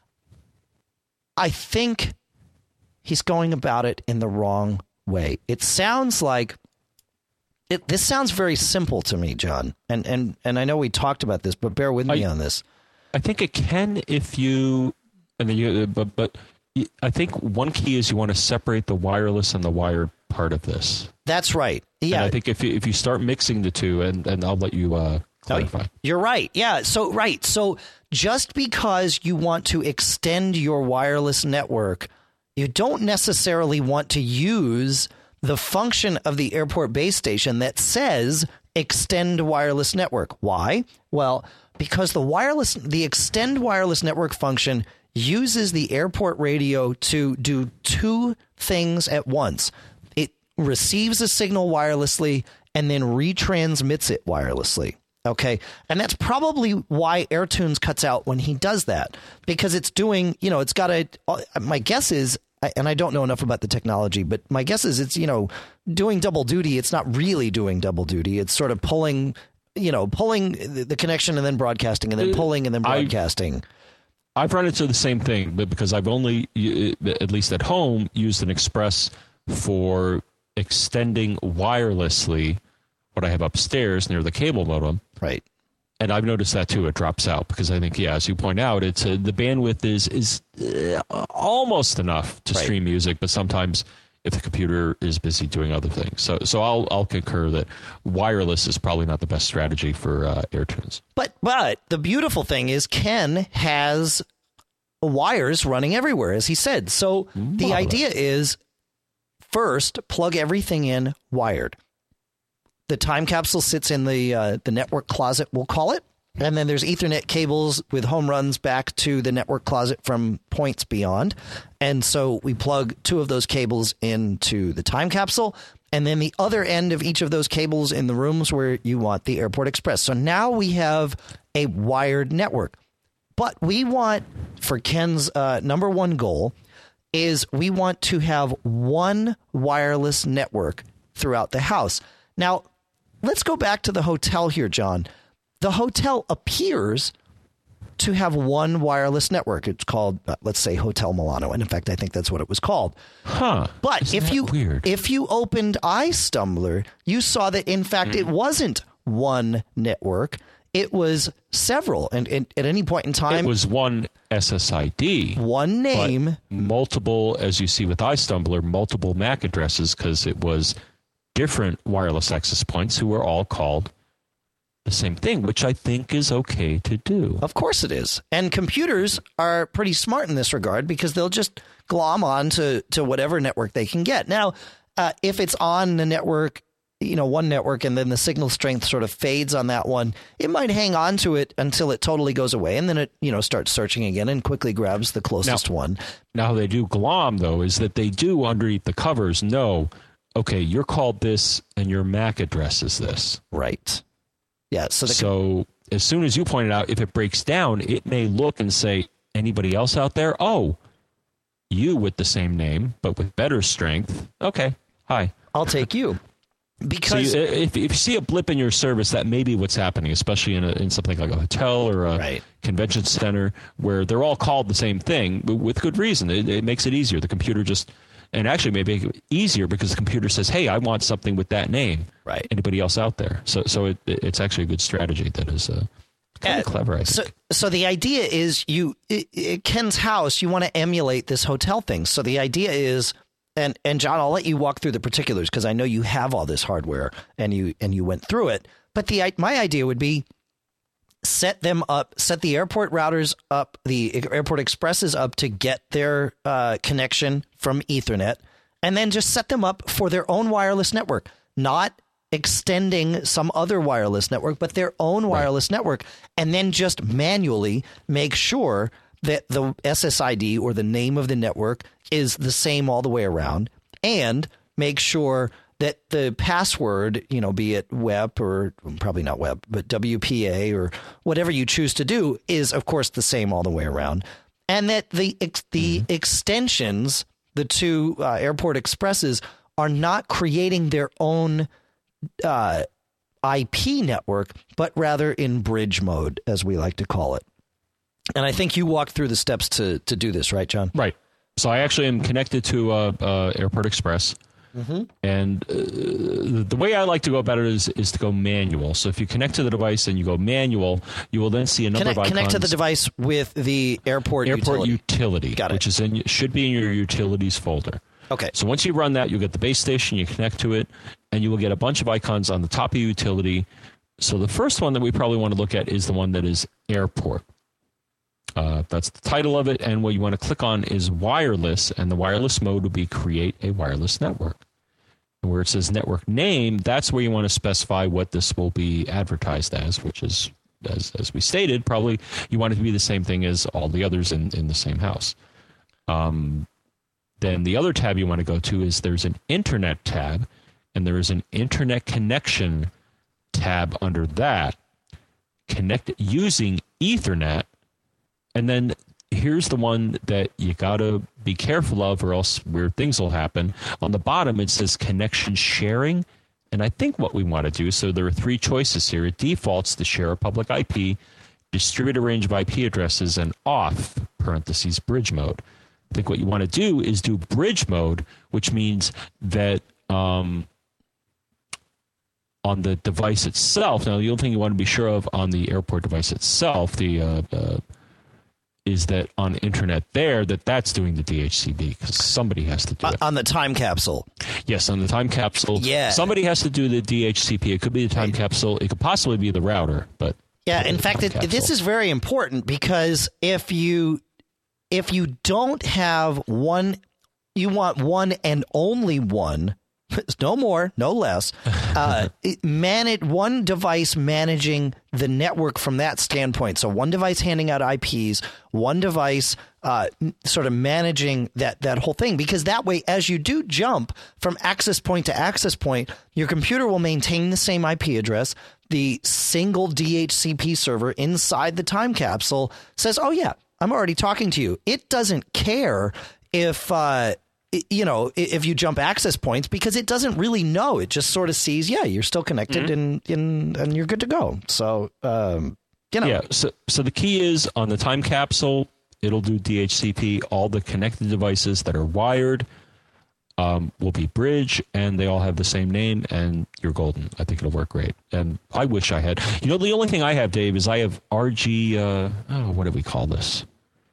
I think he's going about it in the wrong way. It sounds like It, this sounds very simple to me, John, and and and I know we talked about this, but bear with me I, on this. I think it can if you, and then you, but but I think one key is you want to separate the wireless and the wired part of this. That's right. Yeah, and I think if you, if you start mixing the two, and and I'll let you uh, clarify. Oh, you're right. Yeah. So right. So just because you want to extend your wireless network, you don't necessarily want to use the function of the airport base station that says extend wireless network. Why? Well, because the wireless, the extend wireless network function uses the airport radio to do two things at once. It receives a signal wirelessly and then retransmits it wirelessly. Okay. And that's probably why AirTunes cuts out when he does that, because it's doing, you know, it's got a, my guess is, and I don't know enough about the technology, but my guess is it's, you know, doing double duty. It's not really doing double duty. It's sort of pulling, you know, pulling the connection and then broadcasting and then pulling and then broadcasting. I, I've run into the same thing, but because I've only, at least at home, used an Express for extending wirelessly what I have upstairs near the cable modem. Right. And I've noticed that too. It drops out because I think, yeah, as you point out, it's uh, the bandwidth is is uh, almost enough to right. stream music, but sometimes if the computer is busy doing other things. So so I'll I'll concur that wireless is probably not the best strategy for uh, AirTunes. But but the beautiful thing is Ken has wires running everywhere, as he said. So Marvelous. The idea is first plug everything in wired. The time capsule sits in the uh, the network closet, we'll call it. And then there's Ethernet cables with home runs back to the network closet from points beyond. And so we plug two of those cables into the time capsule, and then the other end of each of those cables in the rooms where you want the Airport Express. So now we have a wired network. But we want, for Ken's uh, number one goal, is we want to have one wireless network throughout the house. Now, let's go back to the hotel here, John. The hotel appears to have one wireless network. It's called, uh, let's say, Hotel Milano. And in fact, I think that's what it was called. Huh. But Isn't if that you weird? if you opened iStumbler, you saw that, in fact, mm. it wasn't one network. It was several. And, and at any point in time, it was one S S I D. One name. Multiple, as you see with iStumbler, multiple M A C addresses, because it was different wireless access points who were all called the same thing, which I think is okay to do. Of course it is. And computers are pretty smart in this regard because they'll just glom on to, to whatever network they can get. Now, uh, if it's on the network, you know, one network, and then the signal strength sort of fades on that one, it might hang on to it until it totally goes away. And then it, you know, starts searching again and quickly grabs the closest now, one. Now, how they do glom, though, is that they do underneath the covers know, okay, you're called this and your M A C address is this. Right. Yeah. So, the so as soon as you pointed out, if it breaks down, it may look and say, anybody else out there? Oh, you with the same name, but with better strength. Okay. Hi. I'll take you. Because so you, if, if you see a blip in your service, that may be what's happening, especially in, a, in something like a hotel or a right. convention center where they're all called the same thing, but with good reason. It, it makes it easier. The computer just... And actually, maybe make it easier because the computer says, "Hey, I want something with that name." Right. Anybody else out there? So, so it, it's actually a good strategy that is uh, kind of uh, clever. I think. So, so the idea is, you it, it, Ken's house. You want to emulate this hotel thing. So the idea is, and and John, I'll let you walk through the particulars because I know you have all this hardware and you and you went through it. But the my idea would be, set them up, set the airport routers up, the Airport Expresses up to get their uh, connection from Ethernet, and then just set them up for their own wireless network, not extending some other wireless network, but their own wireless right. network, and then just manually make sure that the S S I D or the name of the network is the same all the way around, and make sure that the password, you know, be it W E P or probably not W E P, but W P A or whatever you choose to do is, of course, the same all the way around. And that the the mm-hmm. extensions, the two uh, Airport Expresses, are not creating their own uh, I P network, but rather in bridge mode, as we like to call it. And I think you walked through the steps to, to do this, right, John? Right. So I actually am connected to uh, uh, Airport Express. Mm-hmm. And uh, the way I like to go about it is, is to go manual. So if you connect to the device and you go manual, you will then see a number connect, of icons. Connect to the device with the airport, airport utility. utility Got it. Which is in, should be in your utilities folder. Okay. So once you run that, you'll get the base station, you connect to it, and you will get a bunch of icons on the top of your utility. So the first one that we probably want to look at is the one that is airport. Uh, that's the title of it, and what you want to click on is wireless, and the wireless mode will be create a wireless network. And where it says network name, that's where you want to specify what this will be advertised as, which is, as as we stated, probably you want it to be the same thing as all the others in, in the same house. Um, then the other tab you want to go to is there's an internet tab, and there is an internet connection tab under that. Connect using Ethernet. And then here's the one that you got to be careful of, or else weird things will happen. On the bottom, it says connection sharing. And I think what we want to do, so there are three choices here. It defaults to share a public I P, distribute a range of I P addresses, and off, parentheses, bridge mode. I think what you want to do is do bridge mode, which means that um, on the device itself, now the only thing you want to be sure of on the airport device itself, the uh, uh, is that on internet there that that's doing the D H C P because somebody has to do it. On the time capsule. Yes, on the time capsule. Yeah. Somebody has to do the D H C P. It could be the time right. capsule. It could possibly be the router, but yeah, in fact, it, this is very important because if you if you don't have one, you want one and only one. No more, no less. Uh, manage one device managing the network from that standpoint. So one device handing out I Ps, one device uh, sort of managing that, that whole thing. Because that way, as you do jump from access point to access point, your computer will maintain the same I P address. The single D H C P server inside the time capsule says, oh, yeah, I'm already talking to you. It doesn't care if... Uh, you know, if you jump access points, because it doesn't really know. It just sort of sees, yeah, you're still connected mm-hmm. and, and and you're good to go. So, um, you know. Yeah. So, so the key is on the time capsule, it'll do D H C P. All the connected devices that are wired um, will be bridge, and they all have the same name, and you're golden. I think it'll work great. And I wish I had. You know, the only thing I have, Dave, is I have R G. Uh, oh, what do we call this?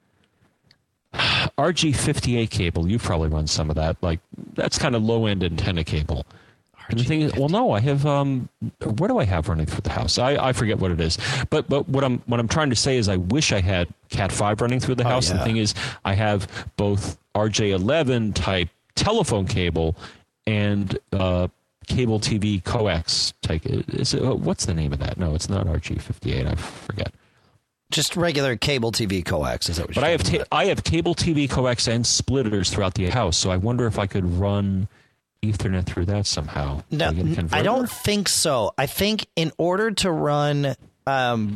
R G fifty-eight cable. You probably run some of that. Like that's kind of low end antenna cable. And the thing is, well, no, I have. Um, what do I have running through the house? I, I forget what it is. But but what I'm what I'm trying to say is, I wish I had Cat five running through the house. Oh, yeah. The thing is, I have both R J eleven type telephone cable and uh, cable T V coax type. Is it, what's the name of that? No, it's not R G fifty-eight. I forget. Just regular cable T V coax, is that what you're But I have ta- I have cable T V coax and splitters throughout the house, so I wonder if I could run Ethernet through that somehow. No, I don't think so. I think in order to run um,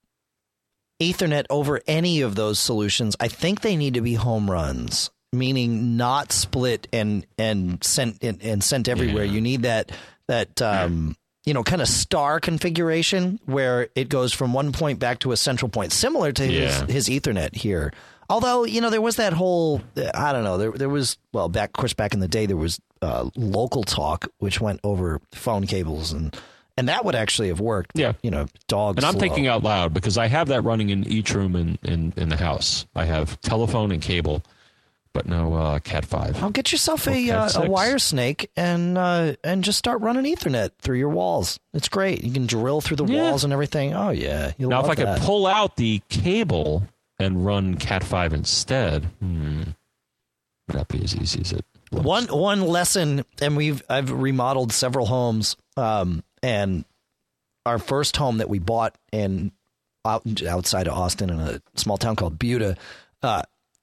Ethernet over any of those solutions, I think they need to be home runs, meaning not split and and sent and, and sent everywhere. Yeah. You need that that. Um, yeah. you know, kind of star configuration where it goes from one point back to a central point, similar to yeah. his, his Ethernet here. Although, you know, there was that whole, I don't know, there there was, well, back, of course, back in the day, there was uh, local talk, which went over phone cables, and and that would actually have worked. Yeah. You know, dogs. And I'm slow. thinking out loud because I have that running in each room in, in, in the house. I have telephone and cable. But no uh, Cat five. I'll get yourself a uh, a wire snake and uh, and just start running Ethernet through your walls. It's great. You can drill through the yeah. walls and everything. Oh yeah. You'll now, love if I that. could pull out the cable and run Cat five instead, hmm, would that be as easy as it looks? One one lesson, and we've I've remodeled several homes, um, and our first home that we bought in out, outside of Austin in a small town called Buda. Uh,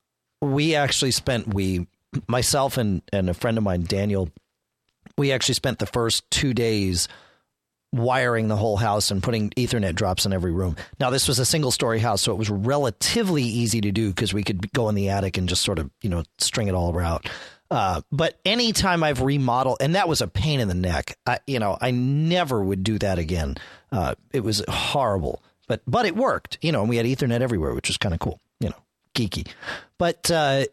We actually spent, we, myself and, and a friend of mine, Daniel, we actually spent the first two days wiring the whole house and putting Ethernet drops in every room. Now, this was a single story house, so it was relatively easy to do because we could go in the attic and just sort of, you know, string it all out. Uh, but anytime I've remodeled, and that was a pain in the neck, I, you know, I never would do that again. Uh, it was horrible, but, but it worked, you know, and we had Ethernet everywhere, which was kind of cool, you know. Geeky. But uh,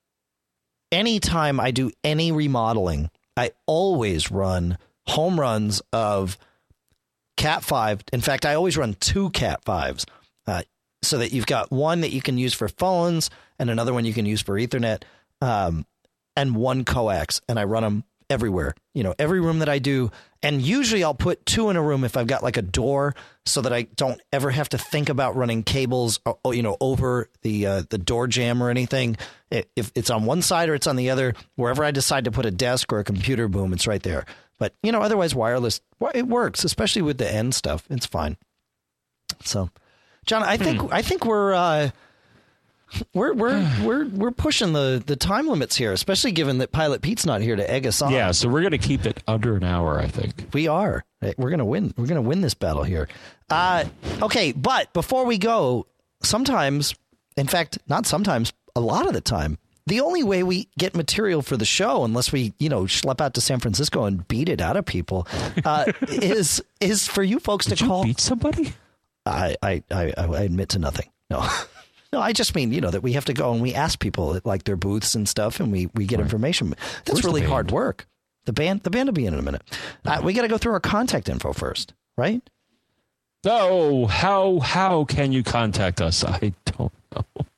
anytime I do any remodeling, I always run home runs of Cat five. In fact, I always run two Cat fives uh, so that you've got one that you can use for phones and another one you can use for Ethernet um, and one coax. And I run them everywhere, you know, every room that I do. And usually I'll put two in a room if I've got like a door so that I don't ever have to think about running cables, you know, over the uh, the door jamb or anything. If it's on one side or it's on the other, wherever I decide to put a desk or a computer, boom, it's right there. But, you know, otherwise wireless, it works, especially with the end stuff. It's fine. So, John, I think hmm. I think we're uh, we're we're we're we're pushing the, the time limits here, especially given that Pilot Pete's not here to egg us on. Yeah, so we're going to keep it under an hour, I think. We are. We're going to win. We're going to win this battle here. Uh, okay, but before we go, sometimes, in fact, not sometimes, a lot of the time, the only way we get material for the show, unless we, you know, schlep out to San Francisco and beat it out of people, uh, is is for you folks Did to call. You beat somebody? I, I, I, I admit to nothing. No. No, I just mean, you know, that we have to go and we ask people at like their booths and stuff, and we, we get right. information. That's Where's really hard work. The band, the band will be in in a minute. Uh, we got to go through our contact info first, right? Oh, how how can you contact us? I don't know.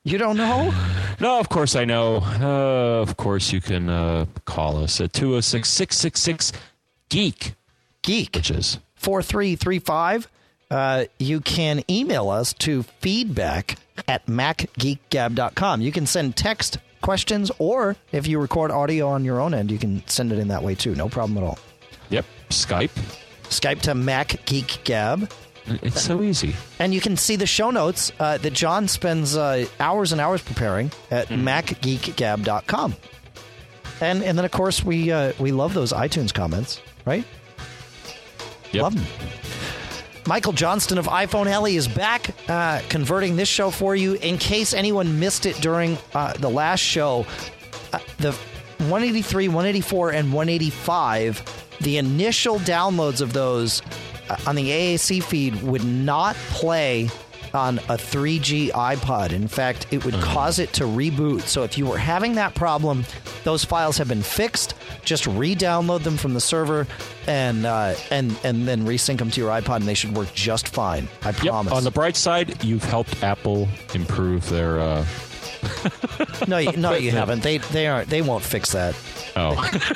You don't know? No, of course I know. Uh, of course you can uh, call us at two oh six, six six six, GEEK. Geek. Which is four three three five. Uh, you can email us to feedback at mac geek gab dot com. You can send text questions, or if you record audio on your own end, you can send it in that way too. No problem at all. Yep. Skype. Skype to MacGeekGab. It's so easy. And you can see the show notes uh, that John spends uh, hours and hours preparing at mm. mac geek gab dot com. And and then, of course, we uh, we love those iTunes comments, right? Yep. Love them. Michael Johnston of iPhone Heli is back, uh, converting this show for you. In case anyone missed it during uh, the last show, uh, the one eighty-three, one eighty-four, and one eighty-five, the initial downloads of those uh, on the A A C feed would not play on a three G iPod. In fact, it would cause it to reboot. So if you were having that problem, those files have been fixed. Just re-download them from the server and uh, and and then resync them to your iPod, and they should work just fine. I promise. Yep. On the bright side, you've helped Apple improve their. Uh... no, you, no, you haven't. They they aren't. They won't fix that. Oh.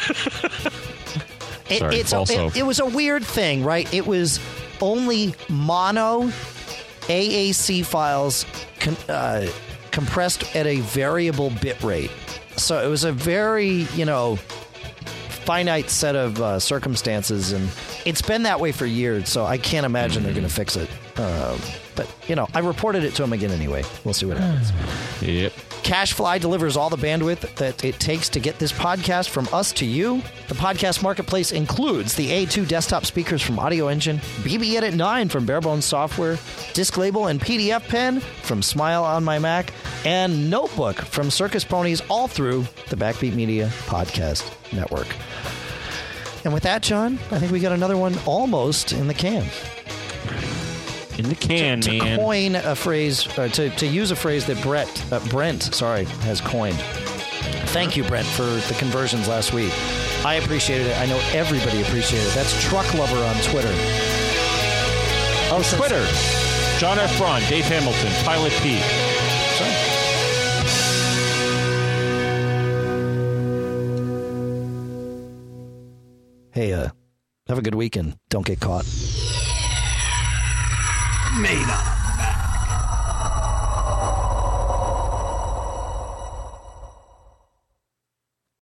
it, Sorry, it's also. A, it, it was a weird thing, right? It was only mono A A C files con, uh, compressed at a variable bit rate. So it was a very, you know, finite set of uh, circumstances, and it's been that way for years, so I can't imagine mm-hmm. they're going to fix it. Uh, but, you know, I reported it to them again anyway. We'll see what happens. Yep. CacheFly delivers all the bandwidth that it takes to get this podcast from us to you. The podcast marketplace includes the A two desktop speakers from Audio Engine, B B Edit nine from Barebones Software, Disc Label and P D F Pen from Smile on my Mac, and Notebook from Circus Ponies, all through the Backbeat Media Podcast Network. And with that, John, I think we got another one almost in the can. In the can, to, to man. To coin a phrase, uh, to, to use a phrase that Brett, uh, Brent, sorry, has coined. Thank you, Brent, for the conversions last week. I appreciated it. I know everybody appreciated it. That's Truck Lover on Twitter. Oh, Twitter. John F. Braun, Dave Hamilton, Pilot Pete. Sorry. Hey, uh, have a good weekend. Don't get caught. Made up.